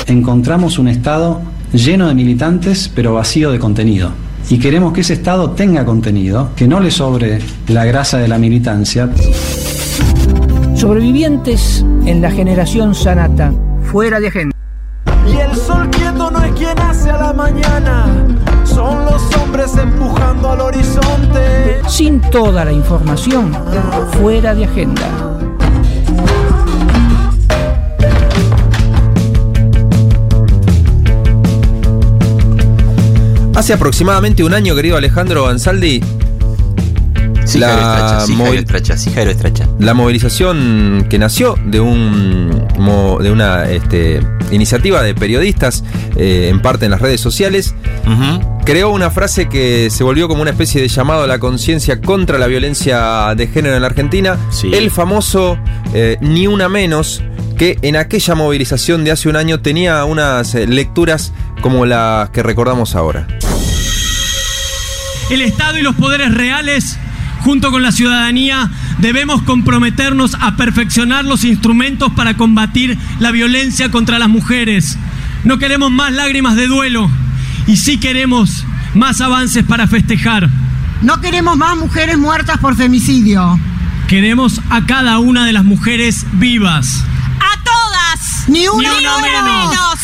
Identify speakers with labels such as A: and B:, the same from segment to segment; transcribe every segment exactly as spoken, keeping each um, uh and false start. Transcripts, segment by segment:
A: Encontramos un Estado lleno de militantes, pero vacío de contenido. Y queremos que ese Estado tenga contenido, que no le sobre la grasa de la militancia.
B: Sobrevivientes en la generación Sanata, fuera de agenda.
C: Y el sol quieto no es quien hace a la mañana, son los hombres empujando al horizonte.
B: Sin toda la información, fuera de agenda.
D: Hace aproximadamente un año, querido Alejandro Ansaldi,
E: Sí,
D: la,
E: Jairo Estracha, sí,
D: movi-
E: Jairo Estracha, sí, Jairo Estracha.
D: la movilización que nació de un mo- de una este, iniciativa de periodistas, eh, en parte en las redes sociales,
E: Uh-huh.
D: creó una frase que se volvió como una especie de llamado a la conciencia contra la violencia de género en la Argentina.
E: Sí.
D: El famoso eh, Ni Una Menos, que en aquella movilización de hace un año tenía unas eh, lecturas como las que recordamos ahora.
F: El Estado y los poderes reales, junto con la ciudadanía, debemos comprometernos a perfeccionar los instrumentos para combatir la violencia contra las mujeres. No queremos más lágrimas de duelo y sí queremos más avances para festejar.
G: No queremos más mujeres muertas por femicidio.
F: Queremos a cada una de las mujeres vivas.
G: ¡A todas! ¡Ni una,
F: Ni una
G: menos!
F: menos.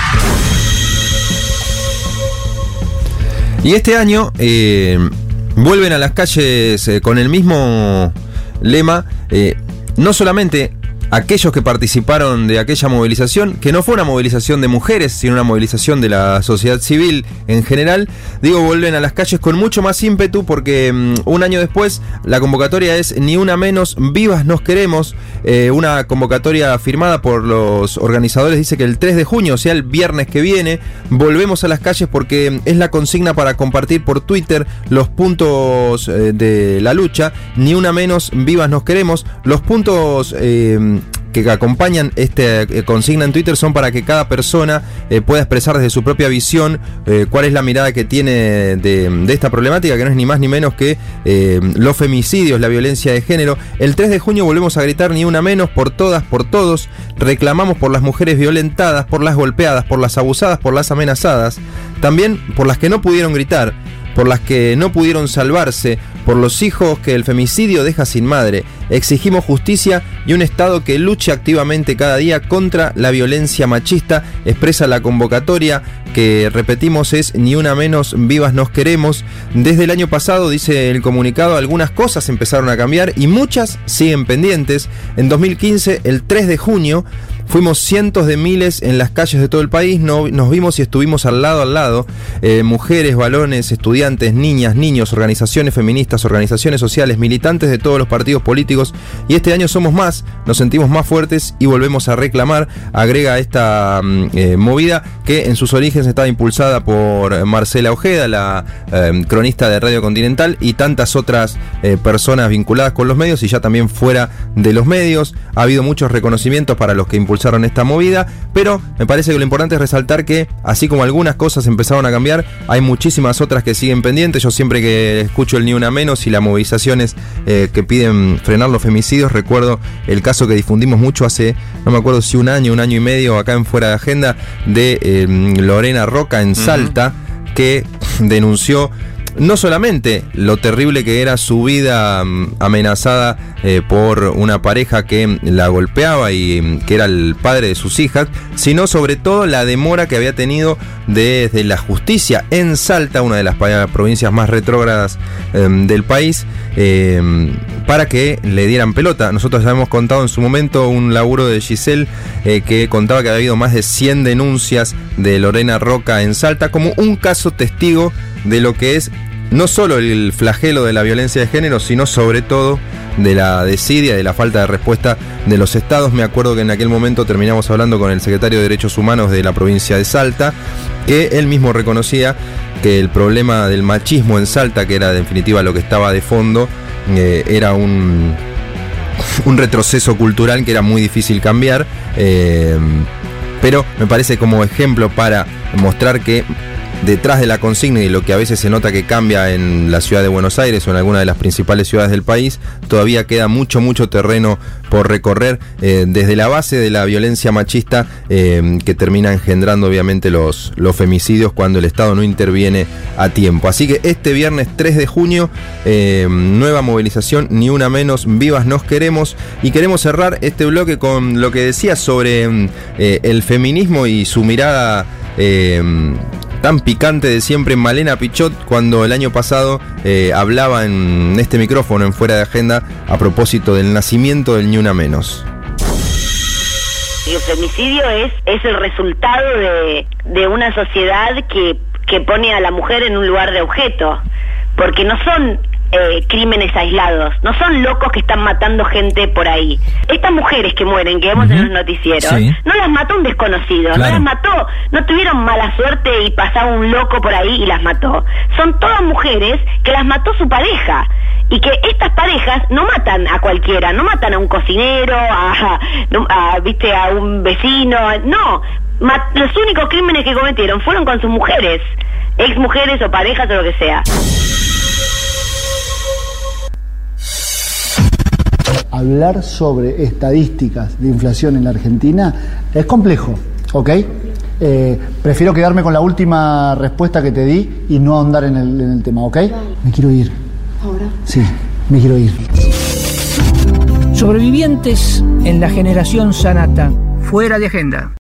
D: Y este año eh, vuelven a las calles eh, con el mismo lema, eh, no solamente aquellos que participaron de aquella movilización, que no fue una movilización de mujeres, sino una movilización de la sociedad civil en general. Digo, vuelven a las calles con mucho más ímpetu porque um, un año después la convocatoria es Ni Una Menos, Vivas Nos Queremos, eh, una convocatoria firmada por los organizadores. Dice que el tres de junio, o sea el viernes que viene, volvemos a las calles porque es la consigna para compartir por Twitter los puntos eh, de la lucha. Ni Una Menos, Vivas Nos Queremos. Los puntos eh, que acompañan esta eh, consigna en Twitter son para que cada persona eh, pueda expresar desde su propia visión eh, cuál es la mirada que tiene de, de esta problemática, que no es ni más ni menos que eh, los femicidios, la violencia de género. El tres de junio volvemos a gritar Ni Una Menos, por todas, por todos. Reclamamos por las mujeres violentadas, por las golpeadas, por las abusadas, por las amenazadas, también por las que no pudieron gritar, por las que no pudieron salvarse, por los hijos que el femicidio deja sin madre. Exigimos justicia y un Estado que luche activamente cada día contra la violencia machista. Expresa la convocatoria, que repetimos es Ni Una Menos, Vivas Nos Queremos. Desde el año pasado, dice el comunicado, algunas cosas empezaron a cambiar y muchas siguen pendientes. En dos mil quince, el tres de junio, fuimos cientos de miles en las calles de todo el país, no, nos vimos y estuvimos al lado al lado, eh, mujeres, varones, estudiantes, niñas, niños, organizaciones feministas, organizaciones sociales, militantes de todos los partidos políticos, y este año somos más, nos sentimos más fuertes y volvemos a reclamar. Agrega esta eh, movida que en sus orígenes estaba impulsada por Marcela Ojeda, la eh, cronista de Radio Continental, y tantas otras eh, personas vinculadas con los medios y ya también fuera de los medios. Ha habido muchos reconocimientos para los que impulsaron esta movida, pero me parece que lo importante es resaltar que así como algunas cosas empezaron a cambiar, hay muchísimas otras que siguen pendientes. Yo siempre que escucho el Ni Una Menos y las movilizaciones eh, que piden frenar los femicidios, recuerdo el caso que difundimos mucho hace, no me acuerdo si un año, un año y medio acá en Fuera de Agenda, de eh, Lorena Roca en Salta, uh-huh. que denunció no solamente lo terrible que era su vida um, amenazada eh, por una pareja que la golpeaba y um, que era el padre de sus hijas, sino sobre todo la demora que había tenido desde la justicia en Salta, una de las provincias más retrógradas eh, del país, eh, para que le dieran pelota. Nosotros ya hemos contado en su momento un laburo de Giselle eh, que contaba que había habido más de cien denuncias de Lorena Roca en Salta como un caso testigo de lo que es no solo el flagelo de la violencia de género, sino sobre todo de la desidia, de la falta de respuesta de los estados. Me acuerdo que en aquel momento terminamos hablando con el secretario de Derechos Humanos de la provincia de Salta, que él mismo reconocía que el problema del machismo en Salta, que era en definitiva lo que estaba de fondo, eh, era un, un retroceso cultural que era muy difícil cambiar, eh, pero me parece como ejemplo para mostrar que detrás de la consigna y lo que a veces se nota que cambia en la ciudad de Buenos Aires o en alguna de las principales ciudades del país, todavía queda mucho, mucho terreno por recorrer eh, desde la base de la violencia machista eh, que termina engendrando obviamente los, los femicidios cuando el Estado no interviene a tiempo. Así que este viernes tres de junio, eh, nueva movilización, ni una menos, vivas nos queremos, y queremos cerrar este bloque con lo que decía sobre eh, el feminismo y su mirada eh, tan picante de siempre, Malena Pichot, cuando el año pasado eh, hablaba en este micrófono en Fuera de Agenda a propósito del nacimiento del Ni Una Menos.
H: El femicidio es, es el resultado de, de una sociedad que, que pone a la mujer en un lugar de objeto, porque no son eh, crímenes aislados, no son locos que están matando gente por ahí. Estas mujeres que mueren, que vemos uh-huh. en los noticieros, sí. no las mató un desconocido, claro. no las mató, no tuvieron mala suerte y pasaba un loco por ahí y las mató. Son todas mujeres que las mató su pareja. Y que estas parejas no matan a cualquiera, no matan a un cocinero, a, a, a viste, a un vecino, no. Mat- los únicos crímenes que cometieron fueron con sus mujeres, ex mujeres o parejas o lo que sea.
I: Hablar sobre estadísticas de inflación en la Argentina es complejo, ¿ok? Eh, prefiero quedarme con la última respuesta que te di y no ahondar en el, en el tema, ¿ok? Me quiero ir. ¿Ahora? Sí, me quiero ir.
B: Sobrevivientes en la generación Sanata, fuera de agenda.